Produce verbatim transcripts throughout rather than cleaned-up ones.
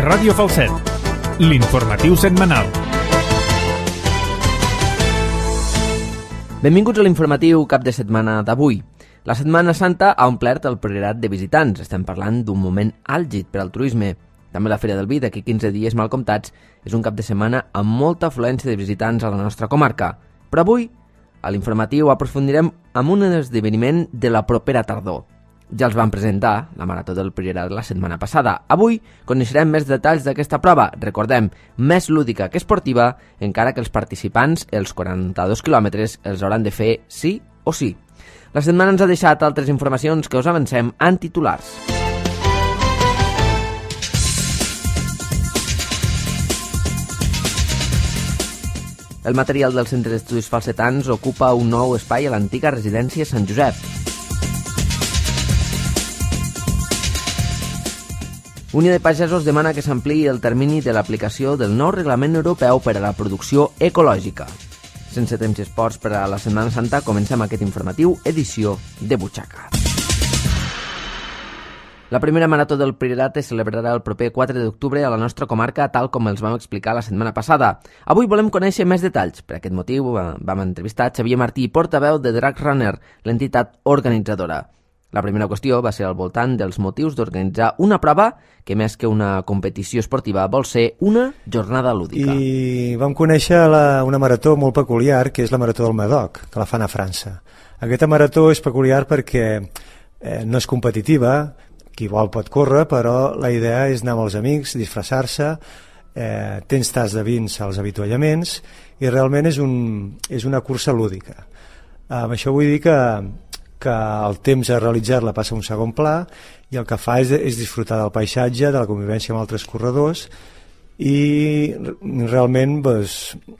Ràdio Falset, l'informatiu setmanal. Benvinguts a l'informatiu cap de setmana d'avui. La Setmana Santa ha omplert el Priorat de visitants. Estem parlant d'un moment àlgid per al turisme. També la Fira del Vi, d'aquí quinze dies mal comptats, és un cap de setmana amb molta afluència de visitants a la nostra comarca. Però avui, a l'informatiu, aprofundirem en un esdeveniment de la propera tardor. Ja els vam presentar, la Marató del Priorat, la setmana passada. Avui coneixerem més detalls d'aquesta prova. Recordem, més lúdica que esportiva, encara que els participants, els quaranta-dos quilòmetres, els hauran de fer sí o sí. La setmana ens ha deixat altres informacions que us avancem en titulars. El material del Centre d'Estudis Falsetans ocupa un nou espai a l'antiga residència Sant Josep. Unió de Pagesos demana que s'ampliï el termini de l'aplicació del nou reglament europeu per a la producció ecològica. Sense temps i esports per a la Setmana Santa, comencem aquest informatiu, edició de Butxaca. La primera Marató del Priorat es celebrarà el proper quatre d'octubre a la nostra comarca, tal com els vam explicar la setmana passada. Avui volem conèixer més detalls. Per aquest motiu vam entrevistar Xavier Martí, portaveu de Drag Runner, l'entitat organitzadora. La primera qüestió va ser al voltant dels motius d'organitzar una prova que, més que una competició esportiva, vol ser una jornada lúdica. I vam conèixer la, una marató molt peculiar, que és la Marató del Medoc, que la fan a França. Aquesta marató és peculiar perquè eh, no és competitiva, qui vol pot córrer, però la idea és anar amb els amics, disfressar-se, eh, tens tas de vins als avituallaments, i realment és, un, és una cursa lúdica. Amb això vull dir que que el temps a realitzar-la passa a un segon pla i el que fa és, és disfrutar del paisatge, de la convivència amb altres corredors i realment doncs,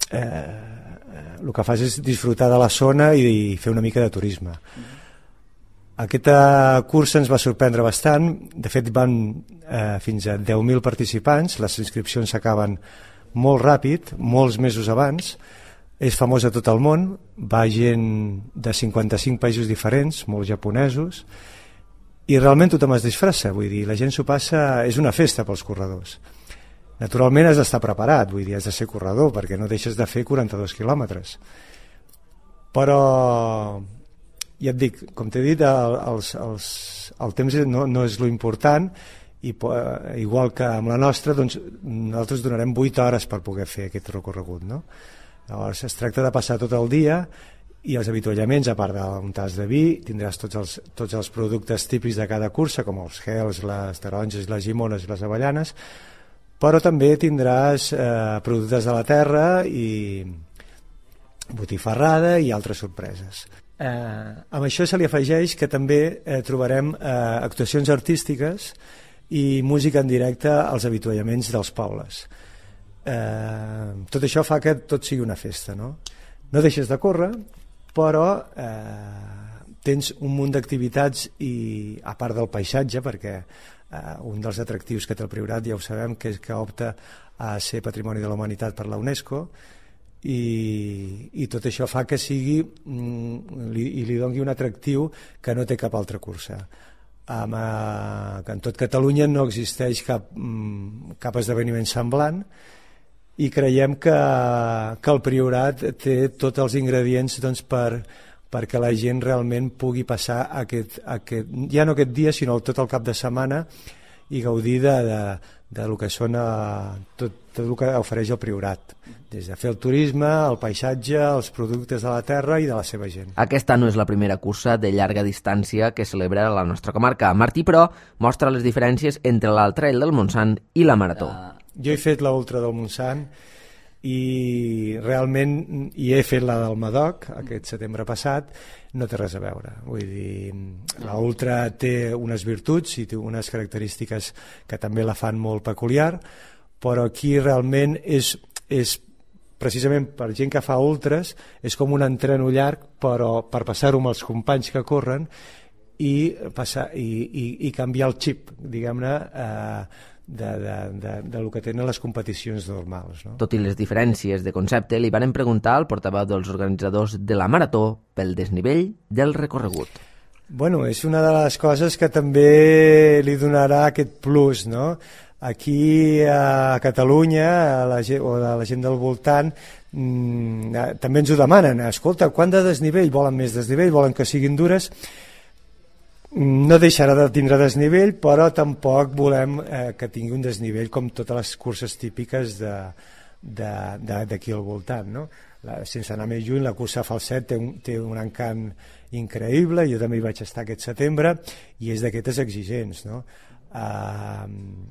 eh, el que fas és disfrutar de la zona i, i fer una mica de turisme. Aquesta cursa ens va sorprendre bastant, de fet van eh, fins a deu mil participants, les inscripcions s'acaben molt ràpid, molts mesos abans. És famós a tot el món, va gent de cinquanta-cinc països diferents, molts japonesos, i realment tothom es disfressa, vull dir, la gent s'ho passa, és una festa pels corredors. Naturalment has d'estar preparat, vull dir, has de ser corredor, perquè no deixes de fer quaranta-dos quilòmetres. Però, ja et dic, com t'he dit, el, els, els, el temps no, no és lo important, i igual que amb la nostra, doncs, nosaltres donarem vuit hores per poder fer aquest recorregut, no? Llavors es tracta de passar tot el dia i els avituallaments, a part d'un tas de vi, tindràs tots els, tots els productes típics de cada cursa, com els gels, les taronges, les llimones i les avellanes, però també tindràs eh, productes de la terra i botifarrada i altres sorpreses. Eh, amb això se li afegeix que també eh, trobarem eh, actuacions artístiques i música en directe als avituallaments dels pobles. Eh, tot això fa que tot sigui una festa, no? No deixes de córrer, però eh, tens un munt d'activitats i a part del paisatge, perquè eh, un dels atractius que té el Priorat ja ho sabem, que és que opta a ser Patrimoni de la Humanitat per la UNESCO, i, i tot això fa que sigui mm, li, i li doni un atractiu que no té cap altra cursa. Amb, eh, que en tot Catalunya no existeix cap, mm, cap esdeveniment semblant, i creiem que, que el Priorat té tots els ingredients doncs, per, perquè la gent realment pugui passar aquest, aquest, ja no aquest dia sinó tot el cap de setmana i gaudir de, de, de lo que són tot, tot el que ofereix el Priorat, des de fer el turisme, el paisatge, els productes de la terra i de la seva gent. Aquesta no és la primera cursa de llarga distància que celebra la nostra comarca. Martí, però, mostra les diferències entre l'Ultrail del Montsant i la Marató. Uh... Jo he fet la Ultra del Montsant i realment i he fet la del Medoc aquest setembre passat, no té res a veure. Vull dir, la Ultra té unes virtuts i té unes característiques que també la fan molt peculiar, però aquí realment és, és precisament per gent que fa ultres, és com un entreno llarg, però per passar-ho amb els companys que corren i, passar, i, i, i canviar el xip, diguem-ne, eh, de, de, de, de lo que tenen les competicions normals, no? Tot i les diferències de concepte, li varen preguntar al portaveu dels organitzadors de la Marató pel desnivell del recorregut. Bueno, és una de les coses que també li donarà aquest plus, no? aquí a Catalunya a la, o a la gent del voltant mm, també ens ho demanen, escolta, quant de desnivell? Volen més desnivell, volen que siguin dures. No deixarà de tindre desnivell, però tampoc volem eh, que tingui un desnivell com totes les curses típiques de, de, de, d'aquí al voltant, no? La, sense anar més lluny, la cursa Falset té un, té un encant increïble, jo també hi vaig estar aquest setembre i és d'aquestes exigents, no? Uh,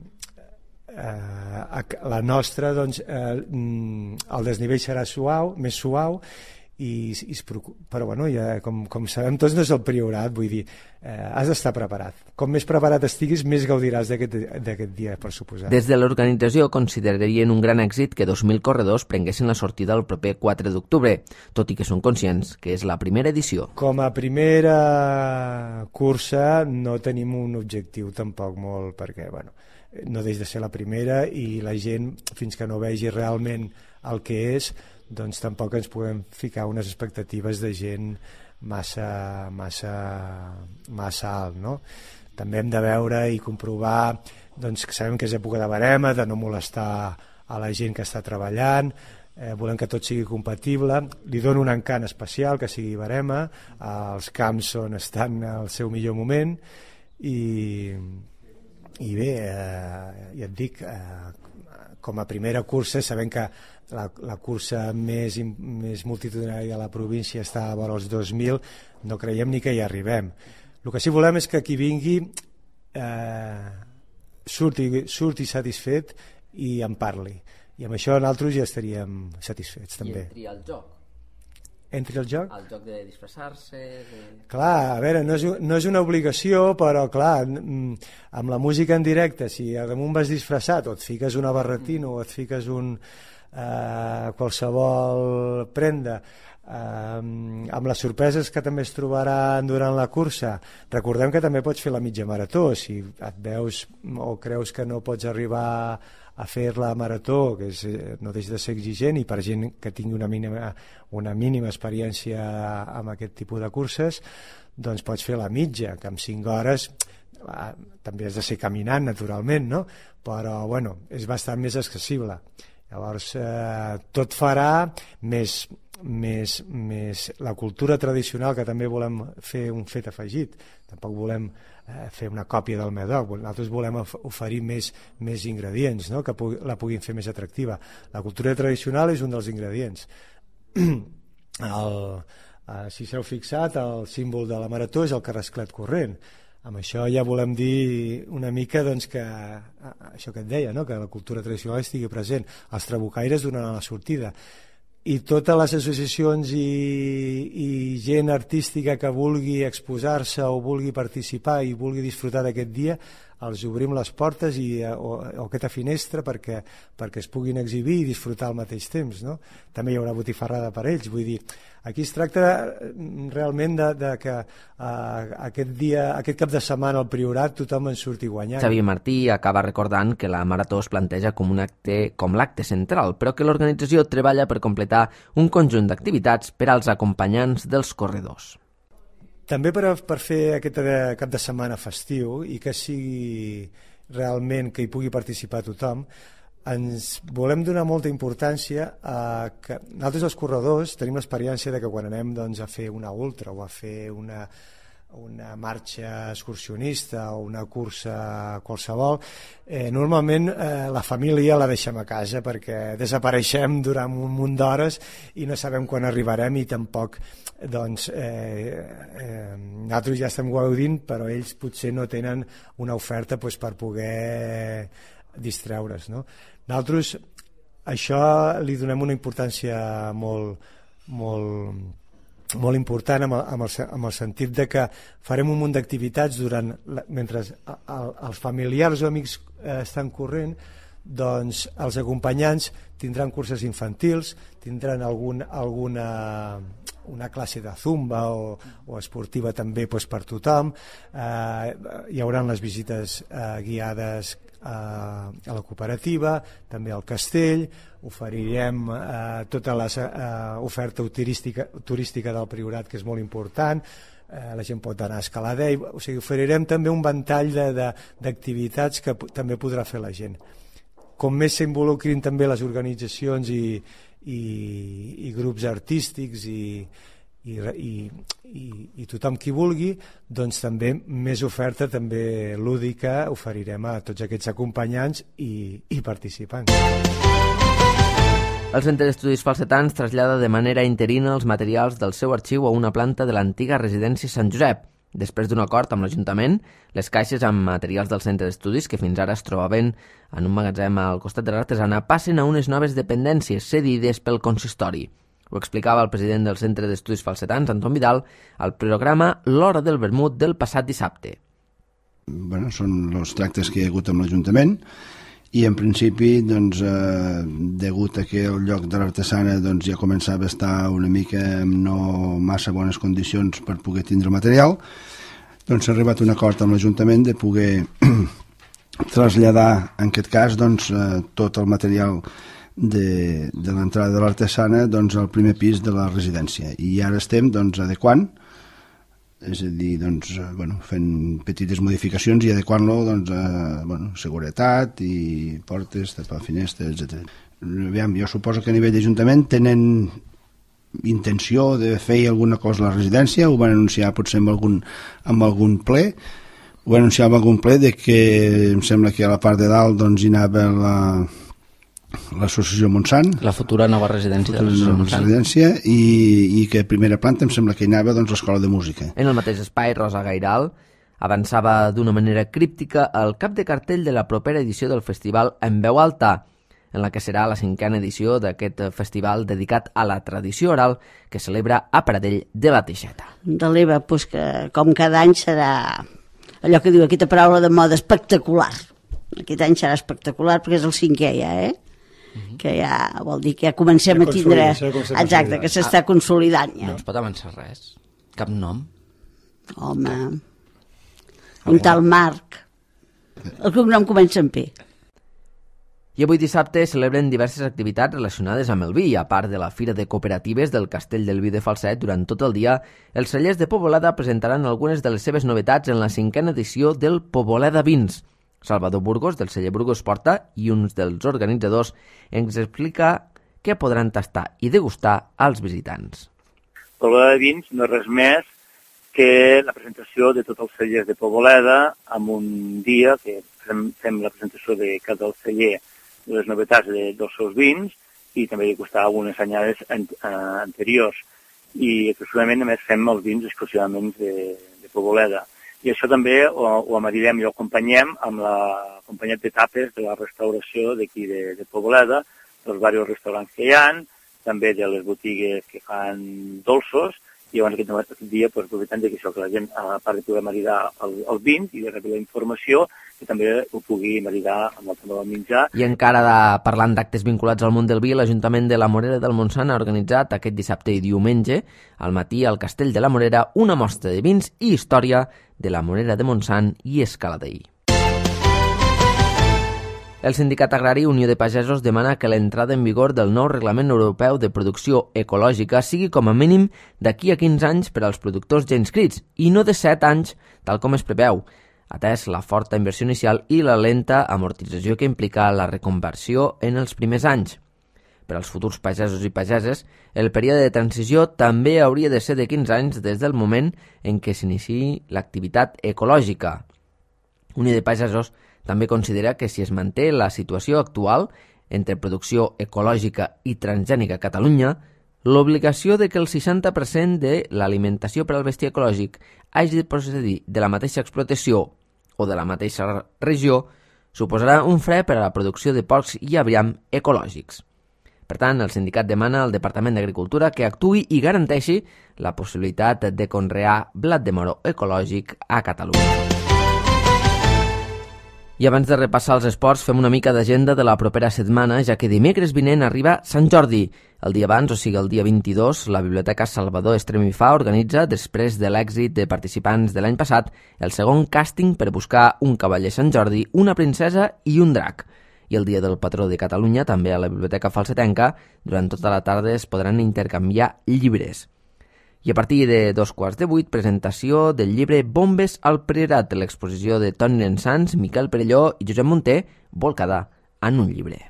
uh, la nostra, doncs, uh, el desnivell serà suau, més suau, i, i es preocupa, però bueno, ja, com, com sabem tots, no és el Priorat, vull dir, eh, has d'estar preparat. Com més preparat estiguis, més gaudiràs d'aquest dia, per suposar. Des de l'organització considerarien un gran èxit que dos mil corredors prenguessin la sortida el proper quatre d'octubre, tot i que són conscients que és la primera edició. Com a primera cursa no tenim un objectiu tampoc molt, perquè bueno, no deix de ser la primera i la gent, fins que no vegi realment el que és, doncs tampoc ens podem ficar unes expectatives de gent massa, massa, massa alt, no? També hem de veure i comprovar, doncs que sabem que és època de barema, de no molestar a la gent que està treballant, eh, volem que tot sigui compatible, li dono un encant especial que sigui barema, eh, els camps on estan al seu millor moment i, i bé, eh, ja et dic, eh, com a primera cursa sabem que La, la cursa més, més multitudinària de la província està a vora els dos mil, no creiem ni que hi arribem. El que sí volem és que qui vingui eh, surti, surti satisfet i en parli. I amb això nosaltres ja estaríem satisfets també. I entri al joc. Entri al joc? Al joc de disfressar-se... De... Clar, a veure, no és, no és una obligació, però clar, amb la música en directe, si a damunt vas disfressat o et fiques una barretina mm. o et fiques un... Uh, qualsevol prenda uh, amb les sorpreses que també es trobaran durant la cursa. Recordem que també pots fer la mitja marató si et veus o creus que no pots arribar a fer la marató, que és, no deixa de ser exigent, i per gent que tingui una mínima, una mínima experiència amb aquest tipus de curses, doncs pots fer la mitja, que en cinc hores uh, també has de ser caminant naturalment, no? Però bueno, és bastant més accessible. Llavors, eh, tot farà més, més, més la cultura tradicional, que també volem fer un fet afegit. Tampoc volem eh, fer una còpia del Medoc, nosaltres volem oferir més, més ingredients, no? Que pugui, la puguin fer més atractiva. La cultura tradicional és un dels ingredients. El, eh, si s'heu fixat, el símbol de la marató és el carrasclet corrent. Amb això ja volem dir una mica doncs, que això que et deia, no? Que la cultura tradicional estigui present, els trabucaires donaran la sortida, i totes les associacions i, i gent artística que vulgui exposar-se o vulgui participar i vulgui disfrutar d'aquest dia, els obrim les portes i, o, o aquesta finestra perquè, perquè es puguin exhibir i disfrutar al mateix temps, no? També hi haurà botifarrada per ells, vull dir, aquí es tracta realment de, de que uh, aquest dia, aquest cap de setmana al Priorat tothom en surti guanyant. Xavier Martí acaba recordant que la marató es planteja com un acte com l'acte central, però que l'organització treballa per completar un conjunt d'activitats per als acompanyants dels corredors. També per, per fer aquest cap de setmana festiu i que sigui realment que hi pugui participar tothom, ens volem donar molta importància a que nosaltres els corredors tenim l'experiència de que quan anem doncs, a fer una ultra o a fer una, una marxa excursionista o una cursa qualsevol, eh, normalment eh, la família la deixem a casa perquè desapareixem durant un munt d'hores i no sabem quan arribarem i tampoc doncs eh, eh, nosaltres ja estem gaudint, però ells potser no tenen una oferta doncs, per poder distreure's, no? Nosaltres això li donem una importància molt, molt, molt important amb el, amb, el, amb el sentit de que farem un munt d'activitats durant, mentre el, els familiars o amics eh, estan corrent, doncs els acompanyants tindran curses infantils, tindran algun, alguna una classe de zumba o, o esportiva també doncs, per tothom, eh, hi haurà les visites eh, guiades eh, a la cooperativa, també al castell, oferirem eh, tota l'oferta eh, turística, turística del Priorat, que és molt important, eh, la gent pot anar a escalar d'ell, o sigui, oferirem també un ventall d'activitats que p- també podrà fer la gent. Com més s'involucrin també les organitzacions i, i, i grups artístics i, i, i, i, i tothom qui vulgui, doncs també més oferta també lúdica oferirem a tots aquests acompanyants i, i participants. El Centre d'Estudis Falsetans trasllada de manera interina els materials del seu arxiu a una planta de l'antiga residència Sant Josep. Després d'un acord amb l'Ajuntament, les caixes amb materials del Centre d'Estudis, que fins ara es trobaven en un magatzem al costat de l'Artesana, passen a unes noves dependències cedides pel consistori. Ho explicava el president del Centre d'Estudis Falsetans, Anton Vidal, al programa L'Hora del Vermut del passat dissabte. Bueno, són els tractes que hi ha hagut amb l'Ajuntament i en principi, doncs, eh, degut a que el lloc de l'Artesana doncs, ja començava a estar una mica en no massa bones condicions per poder tindre material, doncs s'ha arribat a un acord amb l'Ajuntament de poder traslladar, en aquest cas, doncs, eh, tot el material de, de l'entrada de l'Artesana doncs, al primer pis de la residència. I ara estem doncs, adequant, és a dir, doncs, bueno, fent petites modificacions i adequant-lo doncs, a bueno, seguretat i portes, tapar finestres, etcètera. Aviam, jo suposo que a nivell d'Ajuntament tenen intenció de fer alguna cosa a la residència, ho van anunciar potser amb algun, amb algun ple, ho van anunciar amb algun ple de que em sembla que a la part de dalt doncs, hi anava la l'associació Montsant, la futura nova residència de l'associació Montsant, residència, i, i que a primera planta em sembla que hi anava doncs, l'escola de música. En el mateix espai, Rosa Gairal avançava d'una manera críptica el cap de cartell de la propera edició del festival En Veu Alta, en la que serà la cinquena edició d'aquest festival dedicat a la tradició oral que celebra a Pradell de la Teixeta. De l'Eva, doncs que com cada any serà allò que diu aquesta paraula de moda, espectacular. Aquest any serà espectacular perquè és el cinquè ja, eh? Uh-huh. Que ja vol dir que ja comencem a tindre... Exacte, que s'està consolidant ja. No es pot avançar res? Cap nom? Home, un tal Marc. El cognom comença amb P. I avui dissabte celebren diverses activitats relacionades amb el vi. A part de la Fira de Cooperatives del Castell del Vi de Falset, durant tot el dia, els cellers de Poboleda presentaran algunes de les seves novetats en la cinquena edició del Poboleda Vins. Salvador Burgos, del celler Burgos Porta, i uns dels organitzadors ens explica què podran tastar i degustar als visitants. Poboleda de Vins no és res més que la presentació de tots els cellers de Poboleda en un dia que fem, fem la presentació de cada celler de les novetats de, dels seus vins i també degustar algunes anyades an, uh, anteriors. I exclusivament només fem els vins exclusivament de, de Poboleda. I això també ho, ho amarirem i ho acompanyem amb l'acompanyat de tapes de la restauració d'aquí de, de Poboleda, dels diversos restaurants que hi ha, també de les botigues que fan dolços, i llavors aquest, aquest dia pues, aprofitant que això, que la gent, a part de poder maridar el, el vins i de rebre la informació, que també ho pugui maridar amb el tema del menjar. I encara de, parlant d'actes vinculats al món del vi, l'Ajuntament de la Morera del Montsant ha organitzat aquest dissabte i diumenge, al matí al Castell de la Morera, una mostra de vins i història de la Morera de Montsant i Escaladei. El Sindicat Agrari Unió de Pagesos demana que l'entrada en vigor del nou Reglament Europeu de Producció Ecològica sigui com a mínim d'aquí a quinze anys per als productors ja inscrits i no de set anys, tal com es preveu, atès la forta inversió inicial i la lenta amortització que implica la reconversió en els primers anys. Per als futurs pagesos i pageses, el període de transició també hauria de ser de quinze anys des del moment en què s'iniciï l'activitat ecològica. Unió de Pagesos també considera que si es manté la situació actual entre producció ecològica i transgènica a Catalunya, l'obligació de que el seixanta per cent de l'alimentació per al bestiar ecològic hagi de procedir de la mateixa explotació o de la mateixa regió suposarà un fre per a la producció de porcs i aviram ecològics. Per tant, el sindicat demana al Departament d'Agricultura que actuï i garanteixi la possibilitat de conrear blat de moro ecològic a Catalunya. I abans de repassar els esports, fem una mica d'agenda de la propera setmana, ja que dimecres vinent arriba Sant Jordi. El dia abans, o sigui el dia vint-i-dos, la Biblioteca Salvador Estremifà organitza, després de l'èxit de participants de l'any passat, el segon càsting per buscar un cavaller Sant Jordi, una princesa i un drac. I el dia del patró de Catalunya, també a la Biblioteca Falsetenca, durant tota la tarda es podran intercanviar llibres. I a partir de dos quarts de vuit, presentació del llibre Bombes al Priorat, l'exposició de Toni Lensans, Miquel Perelló i Josep Munter, volcada en un llibre.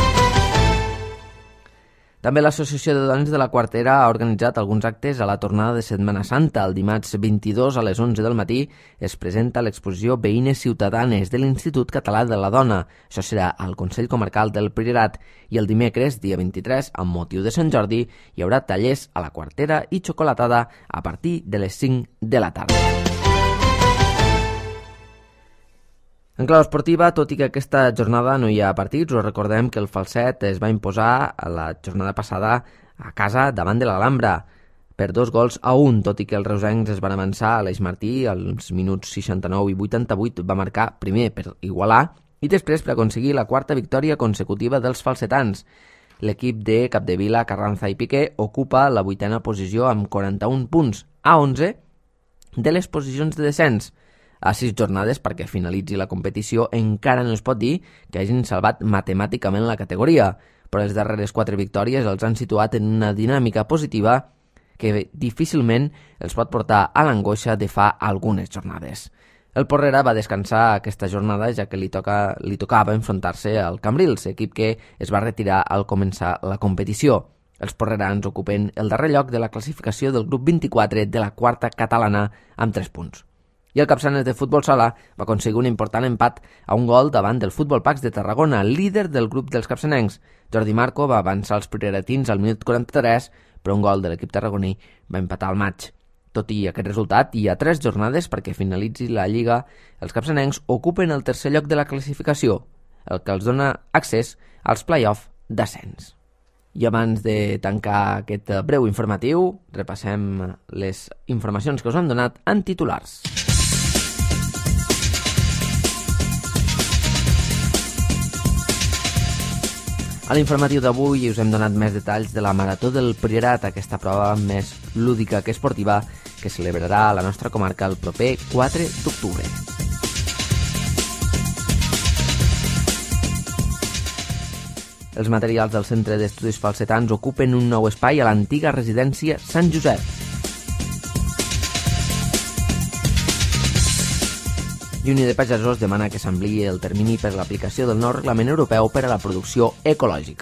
També l'Associació de Dones de la Quartera ha organitzat alguns actes a la tornada de Setmana Santa. El dimarts vint-i-dos a les onze del matí es presenta l'exposició Veïnes Ciutadanes de l'Institut Català de la Dona. Això serà al Consell Comarcal del Priorat. I el dimecres, dia vint-i-tres, amb motiu de Sant Jordi, hi haurà tallers a la Quartera i xocolatada a partir de les cinc de la tarda. En clau esportiva, tot i que aquesta jornada no hi ha partits, us recordem que el Falset es va imposar a la jornada passada a casa davant de l'Alhambra per dos gols a un, tot i que els reusencs es van avançar. Aleix Martí, als minuts seixanta-nou i vuitanta-vuit, va marcar primer per igualar i després per aconseguir la quarta victòria consecutiva dels falsetans. L'equip de Capdevila, Carranza i Piqué ocupa la vuitena posició amb quaranta-un punts a onze de les posicions de descens. A sis jornades perquè finalitzi la competició encara no es pot dir que hagin salvat matemàticament la categoria, però les darreres quatre victòries els han situat en una dinàmica positiva que difícilment els pot portar a l'angoixa de fa algunes jornades. El Porrera va descansar aquesta jornada ja que li, toca, li tocava enfrontar-se al Cambrils, equip que es va retirar al començar la competició. Els porrerans ocupen el darrer lloc de la classificació del grup vint-i-quatre de la quarta catalana amb tres punts. I el Capçanes de futbol sala va aconseguir un important empat a un gol davant del Futbol Pacs de Tarragona, líder del grup dels capçanencs. Jordi Marco va avançar els prioratins al minut quaranta-tres, però un gol de l'equip tarragoní va empatar el maig. Tot i aquest resultat, hi ha tres jornades perquè finalitzi la Lliga. Els capçanencs ocupen el tercer lloc de la classificació, el que els dona accés als play-off d'ascens. I abans de tancar aquest breu informatiu, repassem les informacions que us han donat en titulars. A l'informatiu d'avui us hem donat més detalls de la Marató del Priorat, aquesta prova més lúdica que esportiva que celebrarà a la nostra comarca el proper quatre d'octubre. Els materials del Centre d'Estudis Falsetans ocupen un nou espai a l'antiga residència Sant Josep. I Unió de Pagesos demana que s'ampliï el termini per a l'aplicació del nou reglament europeu per a la producció ecològica.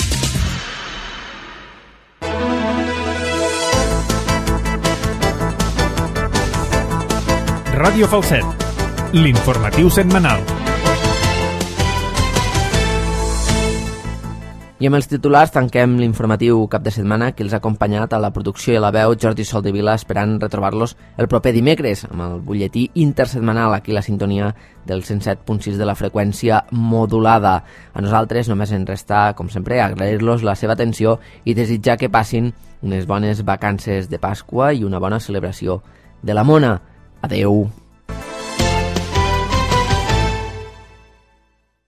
Ràdio Falset, l'informatiu setmanal. I amb els titulars tanquem l'informatiu cap de setmana que els ha acompanyat a la producció i a la veu Jordi Soldevila, esperant retrobar-los el proper dimecres amb el butlletí intersetmanal, aquí la sintonia del cent set punt sis de la freqüència modulada. A nosaltres només ens resta, com sempre, agrair-los la seva atenció i desitjar que passin unes bones vacances de Pasqua i una bona celebració de la Mona. Adeu!